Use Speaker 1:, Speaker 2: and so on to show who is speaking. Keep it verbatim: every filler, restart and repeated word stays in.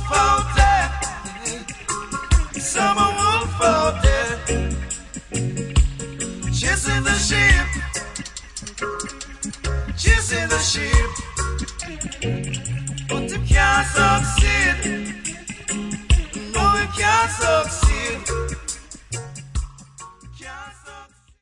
Speaker 1: wolf out there. Summer wolf out there. Chasing the sheep. Chasing the sheep. But you can't succeed. No, you can't succeed.